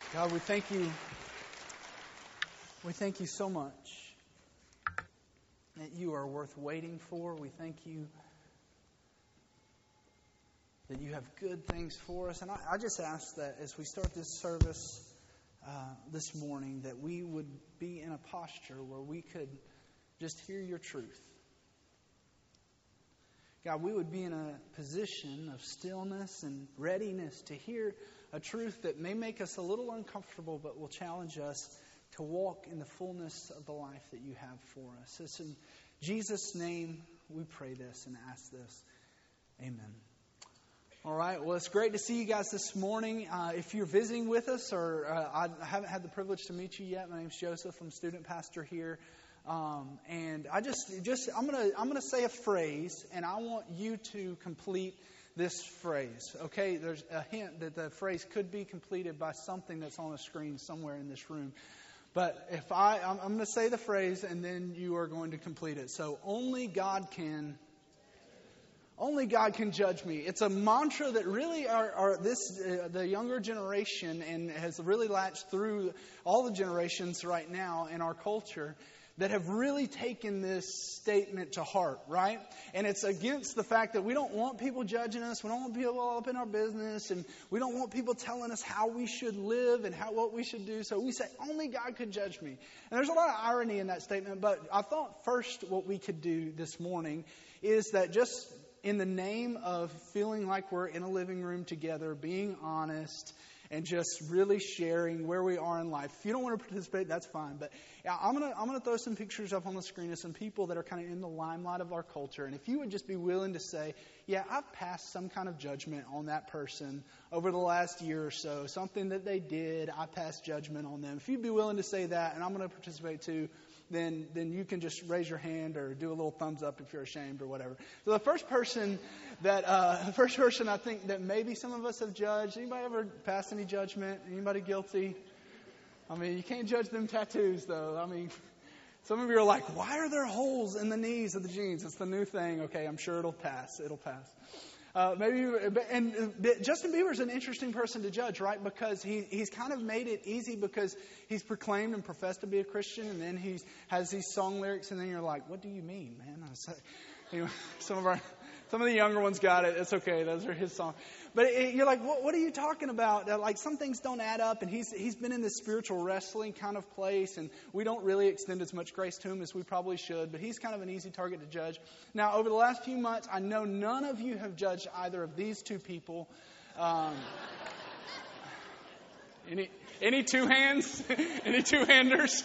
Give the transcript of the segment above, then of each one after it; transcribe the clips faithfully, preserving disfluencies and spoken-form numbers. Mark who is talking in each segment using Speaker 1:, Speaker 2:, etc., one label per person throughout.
Speaker 1: God, we thank you. We thank you so much that you are worth waiting for. We thank you that you have good things for us. And I, I just ask that as we start this service uh, this morning, that we would be in a posture where we could just hear your truth. God, we would be in a position of stillness and readiness to hear a truth that may make us a little uncomfortable, but will challenge us to walk in the fullness of the life that you have for us. It's in Jesus' name we pray this and ask this. Amen. All right, well, it's great to see you guys this morning. Uh, if you're visiting with us, or uh, I haven't had the privilege to meet you yet, my name's Joseph. I'm student pastor here. Um, and I just, just, I'm gonna, I'm gonna say a phrase, and I want you to complete this phrase. Okay, there's a hint that the phrase could be completed by something that's on a screen somewhere in this room. But if I, I'm, I'm gonna say the phrase, and then you are going to complete it. So only God can. Only God can judge me. It's a mantra that really are, are this uh, the younger generation, and has really latched through all the generations right now in our culture, that have really taken this statement to heart, right? And it's against the fact that we don't want people judging us, we don't want people all up in our business, and we don't want people telling us how we should live and how what we should do. So we say, only God could judge me. And there's a lot of irony in that statement, but I thought first what we could do this morning is that just in the name of feeling like we're in a living room together, being honest, and just really sharing where we are in life. If you don't want to participate, that's fine. But yeah, I'm gonna I'm gonna throw some pictures up on the screen of some people that are kind of in the limelight of our culture. And if you would just be willing to say, yeah, I've passed some kind of judgment on that person over the last year or so, something that they did, I passed judgment on them. If you'd be willing to say that, and I'm going to participate too, then then you can just raise your hand or do a little thumbs up if you're ashamed or whatever. So the first person that uh, the first person I think that maybe some of us have judged. Anybody ever passed any judgment? Anybody guilty? I mean, you can't judge them tattoos though. I mean, some of you are like, why are there holes in the knees of the jeans? It's the new thing. Okay, I'm sure it'll pass. It'll pass. Uh, maybe, and Justin Bieber's an interesting person to judge, right? Because he he's kind of made it easy because he's proclaimed and professed to be a Christian, and then he has these song lyrics, and then you're like, what do you mean, man? I was like, anyway, some of our some of the younger ones got it. It's okay. Those are his songs. But it, you're like, what, what are you talking about? Like, some things don't add up, and he's he's been in this spiritual wrestling kind of place, and we don't really extend as much grace to him as we probably should, but he's kind of an easy target to judge. Now, over the last few months, I know none of you have judged either of these two people. Um, any any two hands? Any two-handers?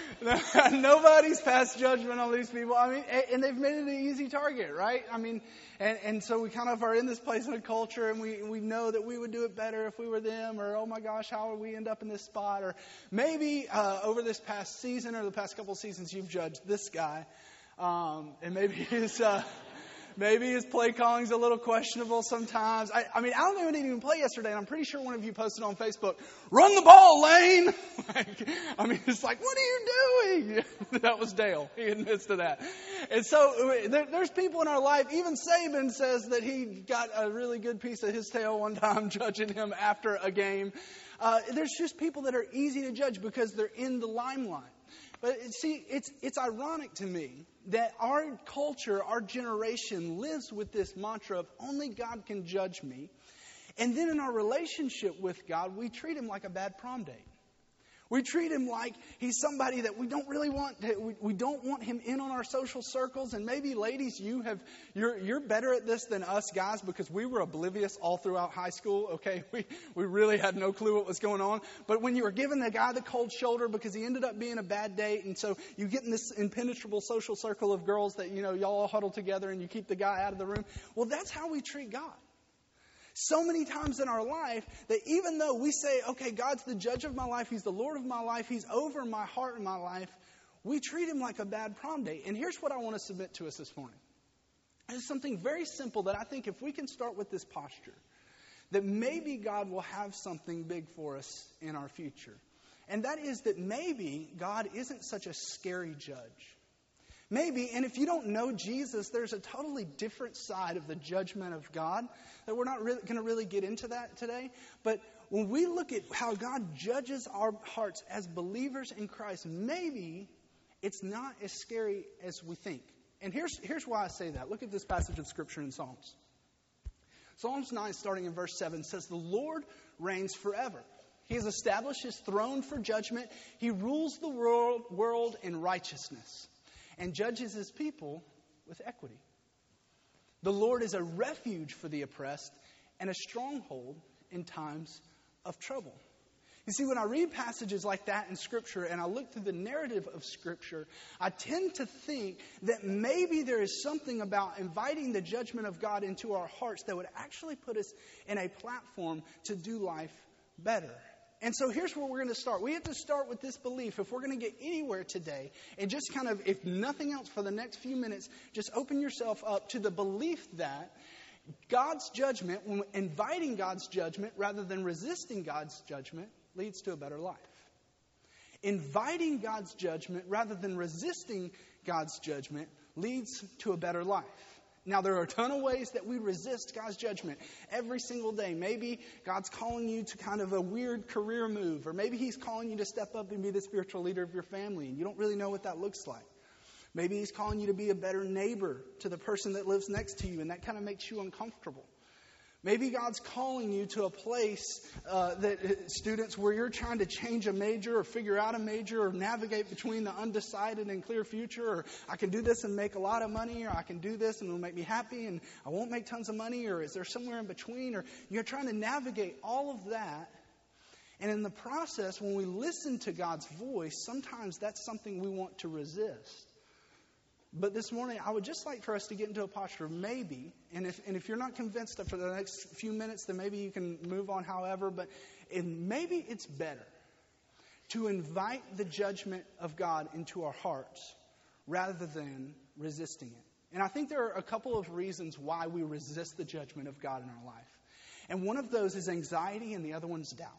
Speaker 1: Nobody's passed judgment on these people. I mean, and they've made it an easy target, right? I mean, and, and so we kind of are in this place in a culture, and we, we know that we would do it better if we were them, or, oh my gosh, how would we end up in this spot? Or maybe uh, over this past season or the past couple of seasons, you've judged this guy. Um, and maybe his, uh, maybe his play calling's a little questionable sometimes. I, I mean, Alabama didn't even play yesterday, and I'm pretty sure one of you posted on Facebook, run the ball, Lane! like, I mean, it's like, what are you doing? That was Dale. He admits to that. And so there, there's people in our life, even Saban says that he got a really good piece of his tail one time judging him after a game. Uh, there's just people that are easy to judge because they're in the limelight. But see, it's it's ironic to me that our culture, our generation lives with this mantra of only God can judge me. And then in our relationship with God, we treat him like a bad prom date. We treat him like he's somebody that we don't really want. To, we, we don't want him in on our social circles. And maybe, ladies, you have you're you're better at this than us guys because we were oblivious all throughout high school. Okay, we we really had no clue what was going on. But when you were giving the guy the cold shoulder because he ended up being a bad date, and so you get in this impenetrable social circle of girls that you know y'all all huddle together and you keep the guy out of the room. Well, that's how we treat God. So many times in our life that even though we say, okay, God's the judge of my life, he's the Lord of my life, he's over my heart and my life, we treat him like a bad prom date. And here's what I want to submit to us this morning. It's something very simple that I think if we can start with this posture, that maybe God will have something big for us in our future. And that is that maybe God isn't such a scary judge. Maybe, and if you don't know Jesus, there's a totally different side of the judgment of God that we're not really going to really get into that today. But when we look at how God judges our hearts as believers in Christ, maybe it's not as scary as we think. And here's, here's why I say that. Look at this passage of Scripture in Psalms. Psalms nine, starting in verse seven, says, "The Lord reigns forever. He has established His throne for judgment. He rules the world, world in righteousness and judges His people with equity. The Lord is a refuge for the oppressed and a stronghold in times of trouble." You see, when I read passages like that in Scripture and I look through the narrative of Scripture, I tend to think that maybe there is something about inviting the judgment of God into our hearts that would actually put us in a platform to do life better. And so here's where we're going to start. We have to start with this belief. If we're going to get anywhere today, and just kind of, if nothing else for the next few minutes, just open yourself up to the belief that God's judgment, when inviting God's judgment rather than resisting God's judgment, leads to a better life. Inviting God's judgment rather than resisting God's judgment leads to a better life. Now, there are a ton of ways that we resist God's judgment every single day. Maybe God's calling you to kind of a weird career move, or maybe He's calling you to step up and be the spiritual leader of your family, and you don't really know what that looks like. Maybe He's calling you to be a better neighbor to the person that lives next to you, and that kind of makes you uncomfortable. Maybe God's calling you to a place, uh, that uh, students, where you're trying to change a major or figure out a major or navigate between the undecided and clear future, or I can do this and make a lot of money, or I can do this and it'll make me happy and I won't make tons of money, or is there somewhere in between? Or you're trying to navigate all of that. And in the process, when we listen to God's voice, sometimes that's something we want to resist. But this morning, I would just like for us to get into a posture of maybe, and if and if you're not convinced after the next few minutes, then maybe you can move on however, but and maybe it's better to invite the judgment of God into our hearts rather than resisting it. And I think there are a couple of reasons why we resist the judgment of God in our life. And one of those is anxiety, and the other one's doubt.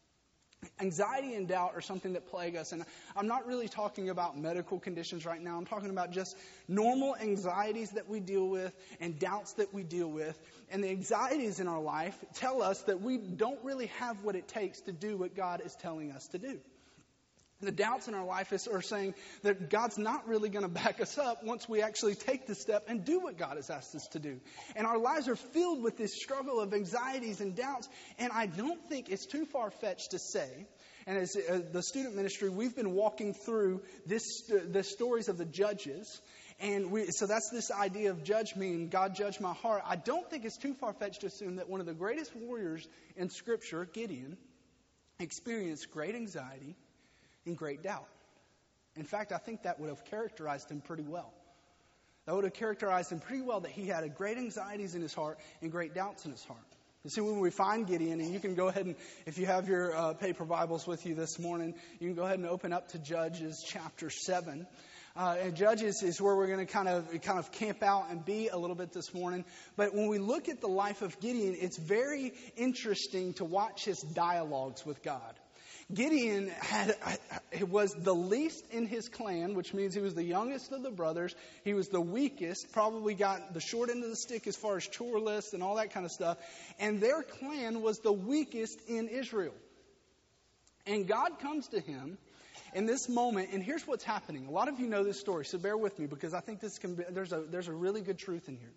Speaker 1: Anxiety and doubt are something that plague us. And I'm not really talking about medical conditions right now. I'm talking about just normal anxieties that we deal with and doubts that we deal with. And the anxieties in our life tell us that we don't really have what it takes to do what God is telling us to do. The doubts in our life is, are saying that God's not really going to back us up once we actually take the step and do what God has asked us to do. And our lives are filled with this struggle of anxieties and doubts. And I don't think it's too far-fetched to say, and as uh, the student ministry, we've been walking through this uh, the stories of the judges. And we, so that's this idea of judge me and God judge my heart. I don't think it's too far-fetched to assume that one of the greatest warriors in Scripture, Gideon, experienced great anxiety and great doubt. In fact, I think that would have characterized him pretty well. That would have characterized him pretty well, that he had a great anxieties in his heart and great doubts in his heart. You see, when we find Gideon, and you can go ahead and, if you have your uh, paper Bibles with you this morning, you can go ahead and open up to Judges chapter seven. Uh, and Judges is where we're going to kind of kind of camp out and be a little bit this morning. But when we look at the life of Gideon, it's very interesting to watch his dialogues with God. Gideon had was the least in his clan, which means he was the youngest of the brothers. He was the weakest, probably got the short end of the stick as far as chore lists and all that kind of stuff. And their clan was the weakest in Israel. And God comes to him in this moment, and here's what's happening. A lot of you know this story, so bear with me, because I think this can be, there's a there's a really good truth in here.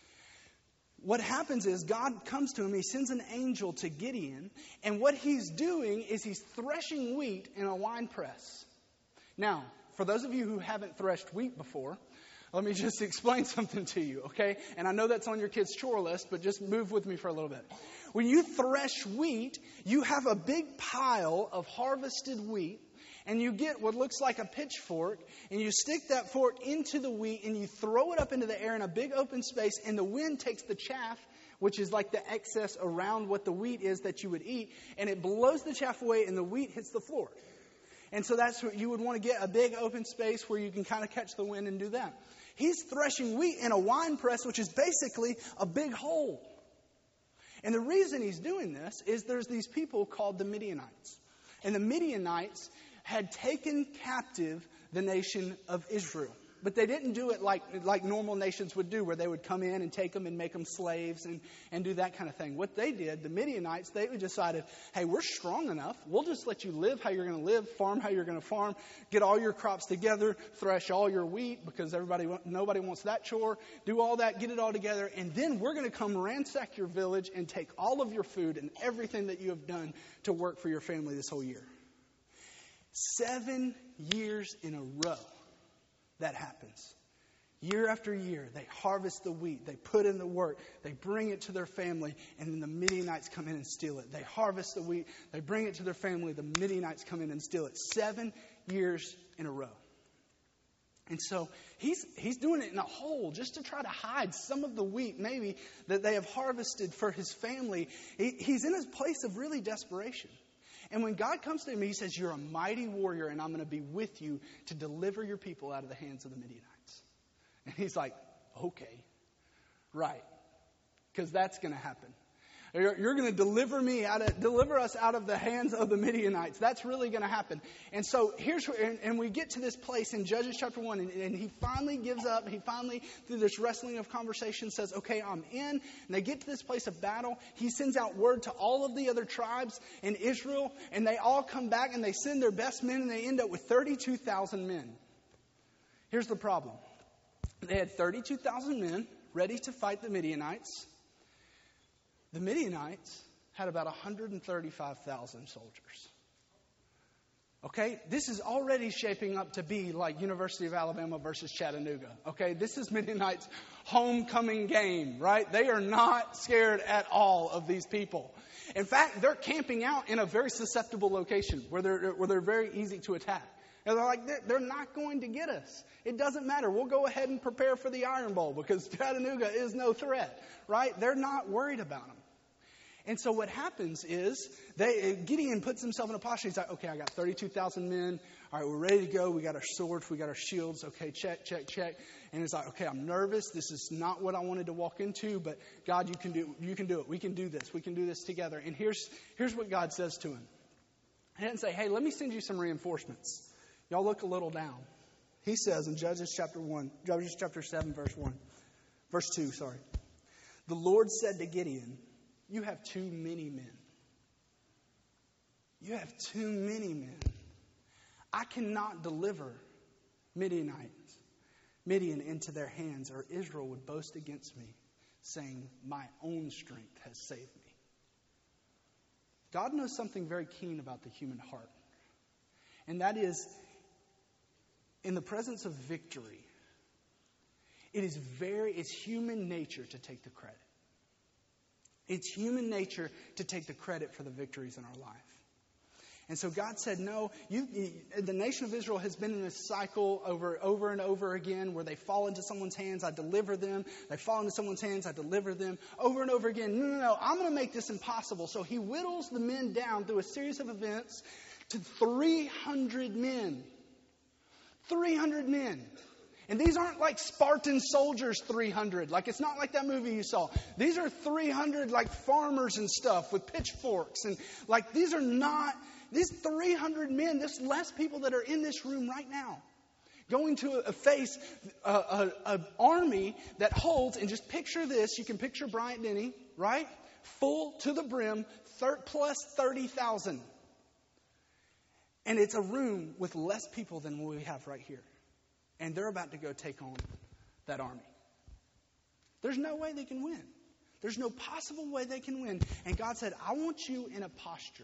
Speaker 1: What happens is God comes to him, he sends an angel to Gideon, and what he's doing is he's threshing wheat in a wine press. Now, for those of you who haven't threshed wheat before, let me just explain something to you, okay? And I know that's on your kids' chore list, but just move with me for a little bit. When you thresh wheat, you have a big pile of harvested wheat, and you get what looks like a pitchfork, and you stick that fork into the wheat, and you throw it up into the air in a big open space, and the wind takes the chaff, which is like the excess around what the wheat is that you would eat, and it blows the chaff away, and the wheat hits the floor. And so that's what you would want to get, a big open space where you can kind of catch the wind and do that. He's threshing wheat in a wine press, which is basically a big hole. And the reason he's doing this is there's these people called the Midianites. And the Midianites had taken captive the nation of Israel. But they didn't do it like like normal nations would do, where they would come in and take them and make them slaves and, and do that kind of thing. What they did, the Midianites, they decided, hey, we're strong enough. We'll just let you live how you're going to live, farm how you're going to farm, get all your crops together, thresh all your wheat because everybody nobody wants that chore. Do all that, get it all together, and then we're going to come ransack your village and take all of your food and everything that you have done to work for your family this whole year. Seven years in a row. That happens. Year after year, they harvest the wheat. They put in the work. They bring it to their family, and then the Midianites come in and steal it. They harvest the wheat. They bring it to their family. The Midianites come in and steal it. Seven years in a row. And so he's he's doing it in a hole just to try to hide some of the wheat maybe that they have harvested for his family. He, he's in a place of really desperation. And when God comes to him, he says, you're a mighty warrior, and I'm going to be with you to deliver your people out of the hands of the Midianites. And he's like, okay, right, because that's going to happen. You're, you're going to deliver me out of, deliver us out of the hands of the Midianites. That's really going to happen. And so here's where, and, and we get to this place in Judges chapter one, and, and he finally gives up. He finally, through this wrestling of conversation, says, okay, I'm in. And they get to this place of battle. He sends out word to all of the other tribes in Israel, and they all come back and they send their best men, and they end up with thirty-two thousand men. Here's the problem. They had thirty-two thousand men ready to fight the Midianites. The Midianites had about one hundred thirty-five thousand soldiers. Okay? This is already shaping up to be like University of Alabama versus Chattanooga. Okay? This is Midianites' homecoming game, right? They are not scared at all of these people. In fact, they're camping out in a very susceptible location where they're, where they're very easy to attack. And they're like, they're, they're not going to get us. It doesn't matter. We'll go ahead and prepare for the Iron Bowl because Chattanooga is no threat, right? They're not worried about them. And so what happens is they, Gideon puts himself in a posture. He's like, okay, I got thirty-two thousand men. All right, we're ready to go. We got our swords. We got our shields. Okay, check, check, check. And it's like, okay, I'm nervous. This is not what I wanted to walk into, but God, you can do, you can do it. We can do this. We can do this together. And here's, here's what God says to him. He didn't say, hey, let me send you some reinforcements. Y'all look a little down. He says in Judges chapter one, Judges chapter seven, verse one, verse two, sorry. The Lord said to Gideon, you have too many men. You have too many men. I cannot deliver Midianites, Midian into their hands, or Israel would boast against me, saying, my own strength has saved me. God knows something very keen about the human heart. And that is, in the presence of victory, it is very, it's human nature to take the credit. It's human nature to take the credit for the victories in our life. And so God said, no, you, you, the nation of Israel has been in this cycle over, over and over again where they fall into someone's hands, I deliver them. They fall into someone's hands, I deliver them. Over and over again, no, no, no, I'm going to make this impossible. So he whittles the men down through a series of events to three hundred men. three hundred men. And these aren't like Spartan soldiers three hundred. Like, it's not like that movie you saw. These are three hundred like farmers and stuff with pitchforks. And like, these are not, these three hundred men, there's less people that are in this room right now. Going to a, face an army that holds, and just picture this. You can picture Bryant Denny, right? Full to the brim, thir- plus thirty thousand. And it's a room with less people than we have right here. And they're about to go take on that army. There's no way they can win. There's no possible way they can win. And God said, I want you in a posture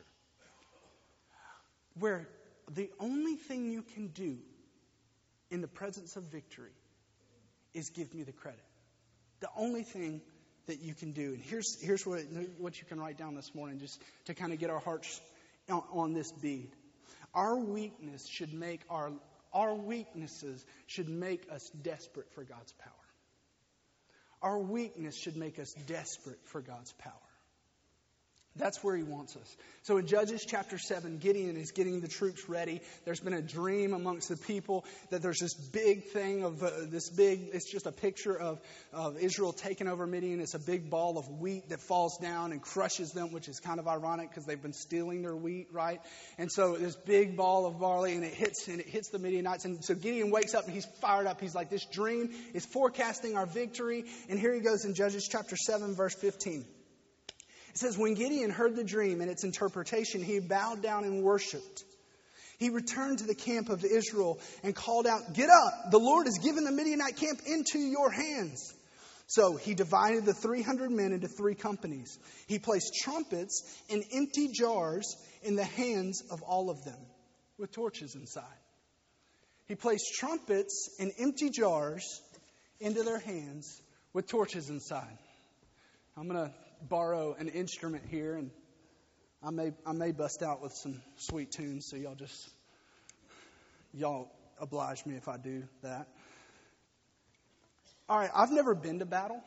Speaker 1: where the only thing you can do in the presence of victory is give me the credit. The only thing that you can do. And here's, here's what, what you can write down this morning just to kind of get our hearts on, on this bead. Our weakness should make our Our weaknesses should make us desperate for God's power. Our weakness should make us desperate for God's power. That's where he wants us. So in Judges chapter seven, Gideon is getting the troops ready. There's been a dream amongst the people that there's this big thing of uh, this big, it's just a picture of, of Israel taking over Midian. It's a big ball of wheat that falls down and crushes them, which is kind of ironic because they've been stealing their wheat, right? And so this big ball of barley and it hits and it hits the Midianites. And so Gideon wakes up and he's fired up. He's like, this dream is forecasting our victory. And here he goes in Judges chapter seven, verse fifteen. It says, when Gideon heard the dream and its interpretation, he bowed down and worshipped. He returned to the camp of Israel and called out, get up, the Lord has given the Midianite camp into your hands. So he divided the three hundred men into three companies. He placed trumpets and empty jars in the hands of all of them with torches inside. He placed trumpets and empty jars into their hands with torches inside. I'm going to borrow an instrument here, and I may I may bust out with some sweet tunes, so y'all just y'all oblige me if I do that. All right, I've never been to battle,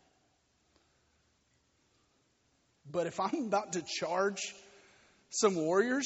Speaker 1: but if I'm about to charge some warriors,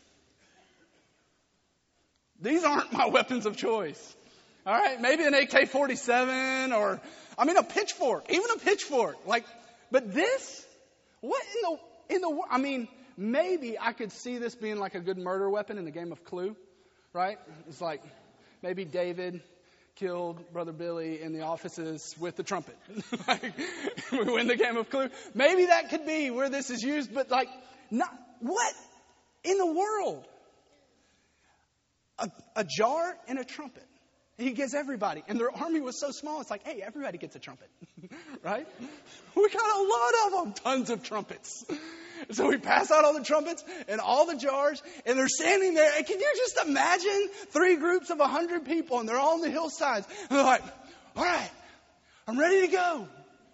Speaker 1: these aren't my weapons of choice. All right, maybe an A K forty-seven or I mean a pitchfork, even a pitchfork, like. But this, what in the, in the, I mean, maybe I could see this being like a good murder weapon in the game of Clue, right? It's like maybe David killed Brother Billy in the offices with the trumpet. Like, we win the game of Clue. Maybe that could be where this is used, but like, not, what in the world? A, a jar and a trumpet. He gives everybody. And their army was so small, it's like, hey, everybody gets a trumpet. Right? We got a lot of them. Tons of trumpets. So we pass out all the trumpets and all the jars. And they're standing there. And can you just imagine three groups of a hundred people? And they're all on the hillsides. And they're like, all right, I'm ready to go.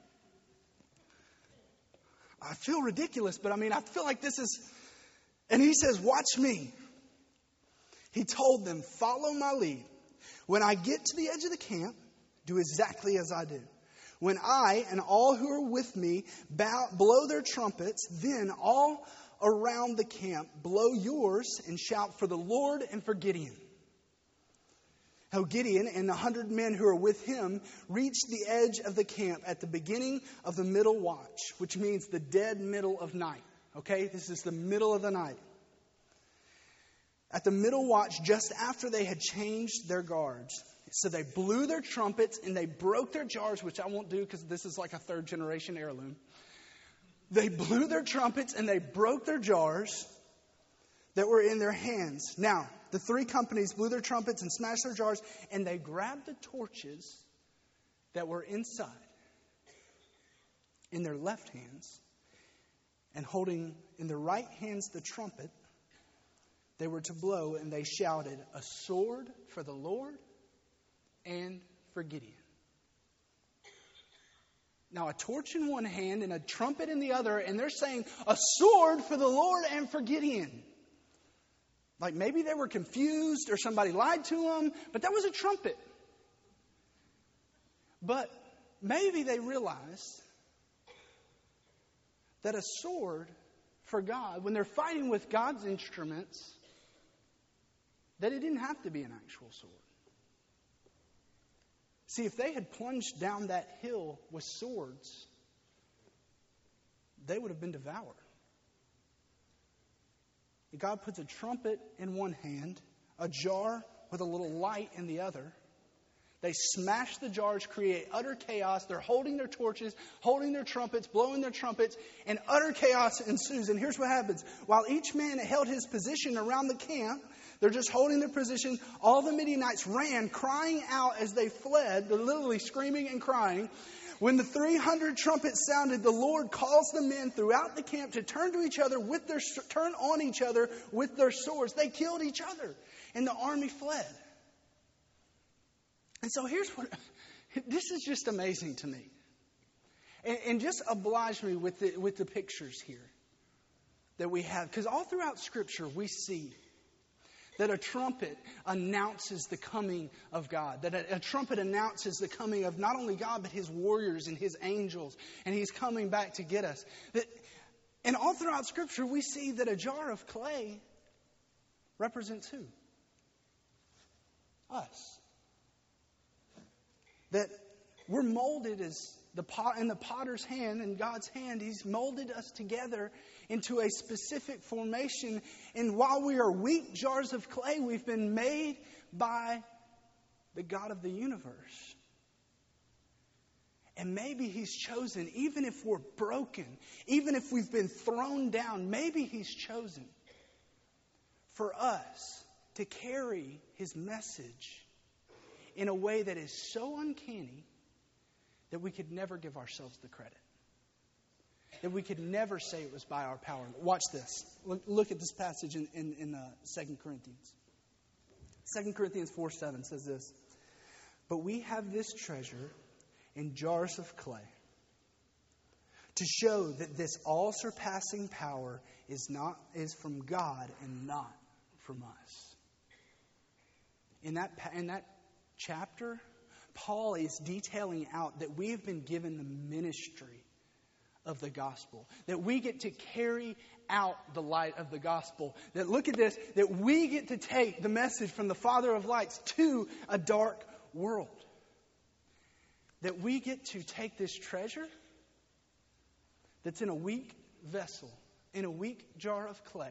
Speaker 1: I feel ridiculous, but I mean, I feel like this is... And he says, watch me. He told them, follow my lead. When I get to the edge of the camp, do exactly as I do. When I and all who are with me bow, blow their trumpets, then all around the camp blow yours and shout for the Lord and for Gideon. How Gideon and the hundred men who are with him reached the edge of the camp at the beginning of the middle watch, which means the dead middle of night. Okay, this is the middle of the night. At the middle watch, just after they had changed their guards. So they blew their trumpets and they broke their jars, which I won't do because this is like a third generation heirloom. They blew their trumpets and they broke their jars that were in their hands. Now, the three companies blew their trumpets and smashed their jars, and they grabbed the torches that were inside in their left hands, and holding in their right hands the trumpet, they were to blow, and they shouted, a sword for the Lord and for Gideon. Now, a torch in one hand and a trumpet in the other, and they're saying, a sword for the Lord and for Gideon. Like maybe they were confused or somebody lied to them, but that was a trumpet. But maybe they realized that a sword for God, when they're fighting with God's instruments, that it didn't have to be an actual sword. See, if they had plunged down that hill with swords, they would have been devoured. God puts a trumpet in one hand, a jar with a little light in the other. They smash the jars, create utter chaos. They're holding their torches, holding their trumpets, blowing their trumpets, and utter chaos ensues. And here's what happens. While each man held his position around the camp, they're just holding their position. All the Midianites ran, crying out as they fled. They're literally screaming and crying. When the three hundred trumpets sounded, the Lord calls the men throughout the camp to turn to each other with their turn on each other with their swords. They killed each other, and the army fled. And so here's what, this is just amazing to me. And, and just oblige me with the, with the pictures here that we have. Because all throughout Scripture we see that a trumpet announces the coming of God. That a, a trumpet announces the coming of not only God, but His warriors and His angels. And He's coming back to get us. That And all throughout Scripture, we see that a jar of clay represents who? Us. That we're molded as the pot in the potter's hand, in God's hand. He's molded us together into a specific formation. And while we are weak jars of clay, we've been made by the God of the universe. And maybe He's chosen, even if we're broken, even if we've been thrown down, maybe He's chosen for us to carry His message in a way that is so uncanny that we could never give ourselves the credit. That we could never say it was by our power. Watch this. Look, look at this passage in, in, in uh, Second Corinthians. Second Corinthians four seven says this. But we have this treasure in jars of clay, to show that this all-surpassing power is not is from God and not from us. In that in that chapter, Paul is detailing out that we have been given the ministry of the gospel, that we get to carry out the light of the gospel. That, look at this, that we get to take the message from the Father of lights to a dark world. That we get to take this treasure that's in a weak vessel, in a weak jar of clay,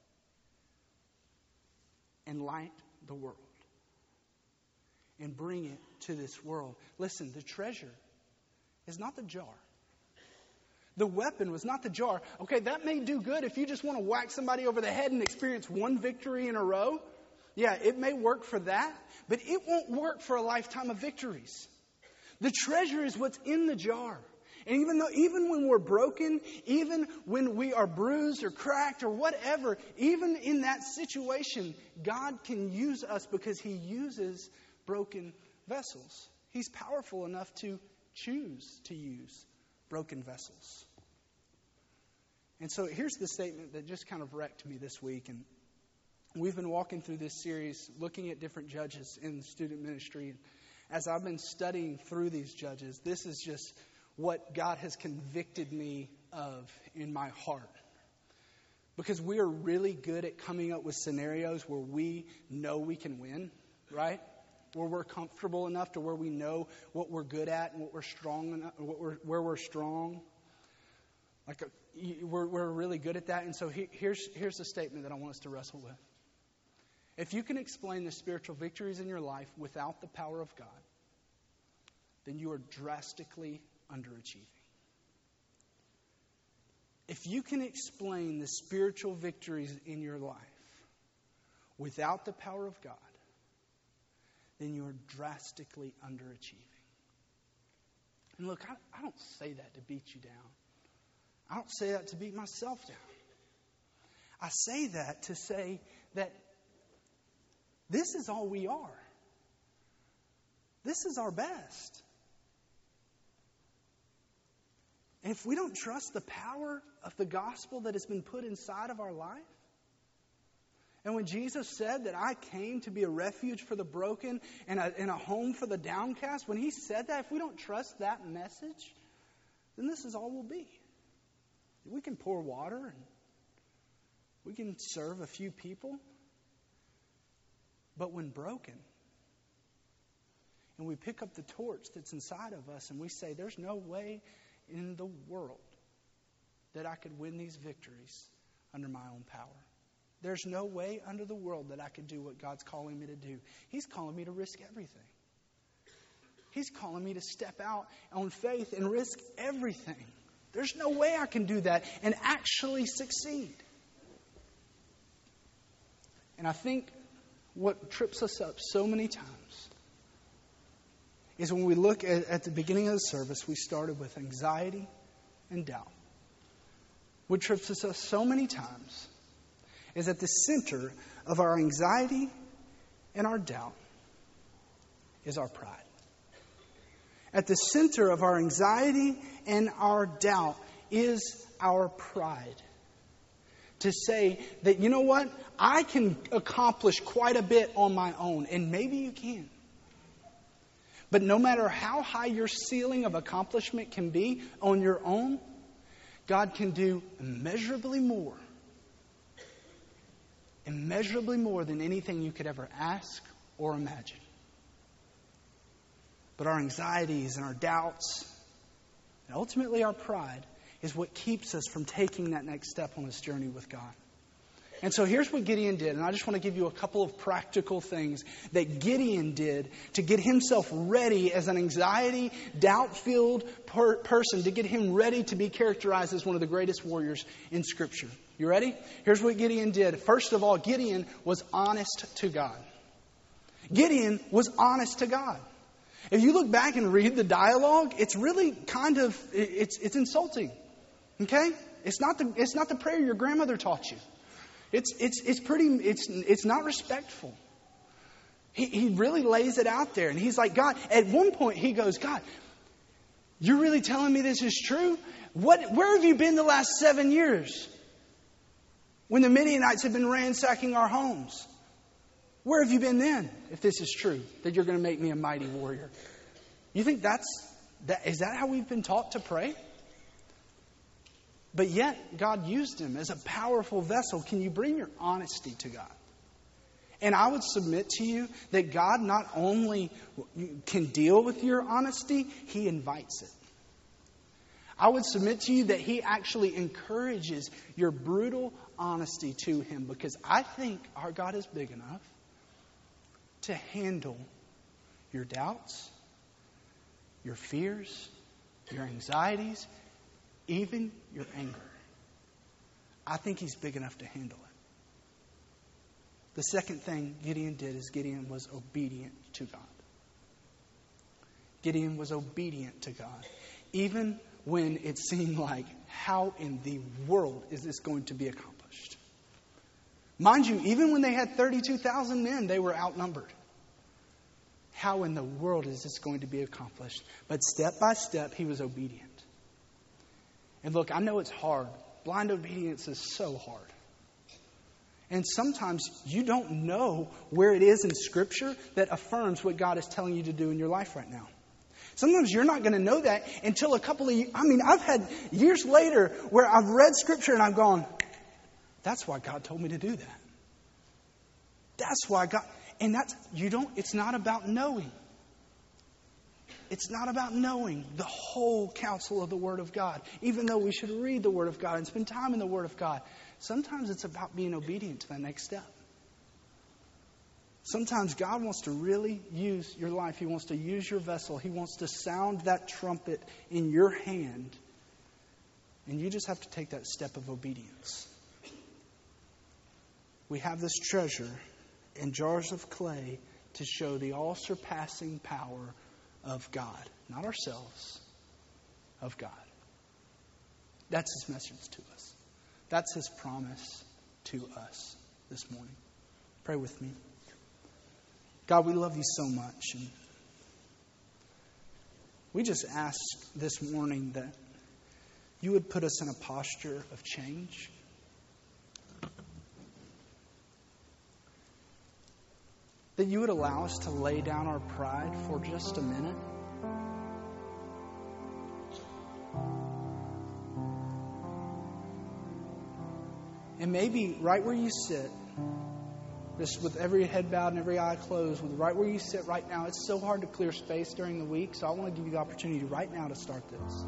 Speaker 1: and light the world. And bring it to this world. Listen, the treasure is not the jar. The weapon was not the jar. Okay, that may do good if you just want to whack somebody over the head and experience one victory in a row. Yeah, it may work for that, but it won't work for a lifetime of victories. The treasure is what's in the jar. And even though, even when we're broken, even when we are bruised or cracked or whatever, even in that situation, God can use us because He uses broken vessels. He's powerful enough to choose to use broken vessels. And so here's the statement that just kind of wrecked me this week. And we've been walking through this series, looking at different judges in the student ministry. As I've been studying through these judges, this is just what God has convicted me of in my heart. Because we are really good at coming up with scenarios where we know we can win, right? Where we're comfortable enough to where we know what we're good at and what we're strong enough, what we're, where we're strong. Like a, we're we're really good at that. And so he, here's here's the statement that I want us to wrestle with. If you can explain the spiritual victories in your life without the power of God, then you are drastically underachieving. If you can explain the spiritual victories in your life without the power of God, then you are drastically underachieving. And look, I, I don't say that to beat you down. I don't say that to beat myself down. I say that to say that this is all we are. This is our best. And if we don't trust the power of the gospel that has been put inside of our life, and when Jesus said that I came to be a refuge for the broken and a, and a home for the downcast, when He said that, if we don't trust that message, then this is all we'll be. We can pour water and we can serve a few people. But when broken, and we pick up the torch that's inside of us and we say, there's no way in the world that I could win these victories under my own power. There's no way under the world that I could do what God's calling me to do. He's calling me to risk everything. He's calling me to step out on faith and risk everything. There's no way I can do that and actually succeed. And I think what trips us up so many times is when we look at, at the beginning of the service, we started with anxiety and doubt. What trips us up so many times is at the center of our anxiety and our doubt is our pride. At the center of our anxiety and our doubt is our pride. To say that, you know what, I can accomplish quite a bit on my own, and maybe you can. But no matter how high your ceiling of accomplishment can be on your own, God can do immeasurably more, immeasurably more than anything you could ever ask or imagine. But our anxieties and our doubts, and ultimately our pride, is what keeps us from taking that next step on this journey with God. And so here's what Gideon did, and I just want to give you a couple of practical things that Gideon did to get himself ready as an anxiety, doubt-filled per- person, to get him ready to be characterized as one of the greatest warriors in Scripture. You ready? Here's what Gideon did. First of all, Gideon was honest to God. Gideon was honest to God. If you look back and read the dialogue, it's really kind of, it's it's insulting. Okay? It's not the it's not the prayer your grandmother taught you. It's it's it's pretty it's it's not respectful. He he really lays it out there, and he's like, God, at one point he goes, God, you're really telling me this is true? What where have you been the last seven years? When the Midianites have been ransacking our homes? Where have you been then, if this is true, that you're going to make me a mighty warrior? You think that's that is that how we've been taught to pray? But yet, God used him as a powerful vessel. Can you bring your honesty to God? And I would submit to you that God not only can deal with your honesty, He invites it. I would submit to you that He actually encourages your brutal honesty to Him, because I think our God is big enough to handle your doubts, your fears, your anxieties, even your anger. I think He's big enough to handle it. The second thing Gideon did is Gideon was obedient to God. Gideon was obedient to God. Even when it seemed like, how in the world is this going to be accomplished? Mind you, even when they had thirty-two thousand men, they were outnumbered. How in the world is this going to be accomplished? But step by step, he was obedient. And look, I know it's hard. Blind obedience is so hard. And sometimes you don't know where it is in Scripture that affirms what God is telling you to do in your life right now. Sometimes you're not going to know that until a couple of years. I mean, I've had years later where I've read Scripture and I've gone, that's why God told me to do that. That's why God... And that's, you don't, it's not about knowing. It's not about knowing the whole counsel of the Word of God. Even though we should read the Word of God and spend time in the Word of God. Sometimes it's about being obedient to that next step. Sometimes God wants to really use your life. He wants to use your vessel. He wants to sound that trumpet in your hand. And you just have to take that step of obedience. We have this treasure in jars of clay to show the all-surpassing power of God. Not ourselves, of God. That's His message to us. That's His promise to us this morning. Pray with me. God, we love You so much. And we just ask this morning that You would put us in a posture of change. That You would allow us to lay down our pride for just a minute. And maybe right where you sit, just with every head bowed and every eye closed, with right where you sit right now, it's so hard to clear space during the week, so I want to give you the opportunity right now to start this.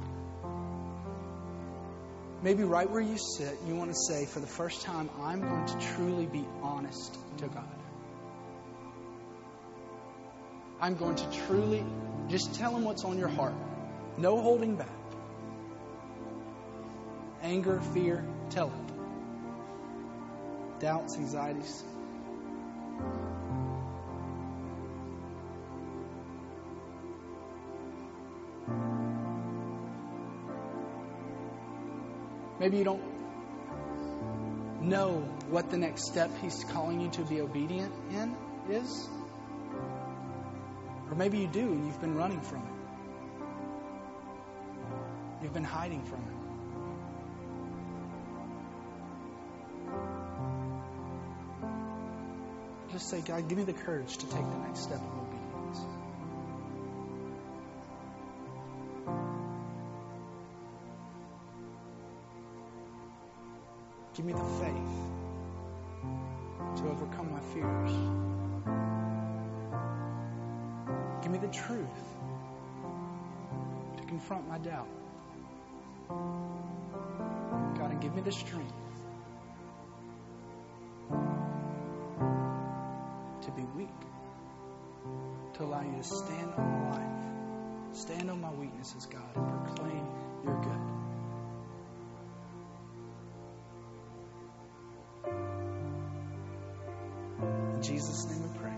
Speaker 1: Maybe right where you sit, you want to say, for the first time, I'm going to truly be honest to God. I'm going to truly just tell Him what's on your heart. No holding back. Anger, fear, tell it. Doubts, anxieties. Maybe you don't know what the next step He's calling you to be obedient in is. Or maybe you do and you've been running from it. You've been hiding from it. Just say, God, give me the courage to take the next step of obedience. Give me the faith to overcome my fears. Give me the truth to confront my doubt. God, and give me the strength to be weak, to allow you to stand on my life, stand on my weaknesses, God, and proclaim your good. In Jesus' name we pray.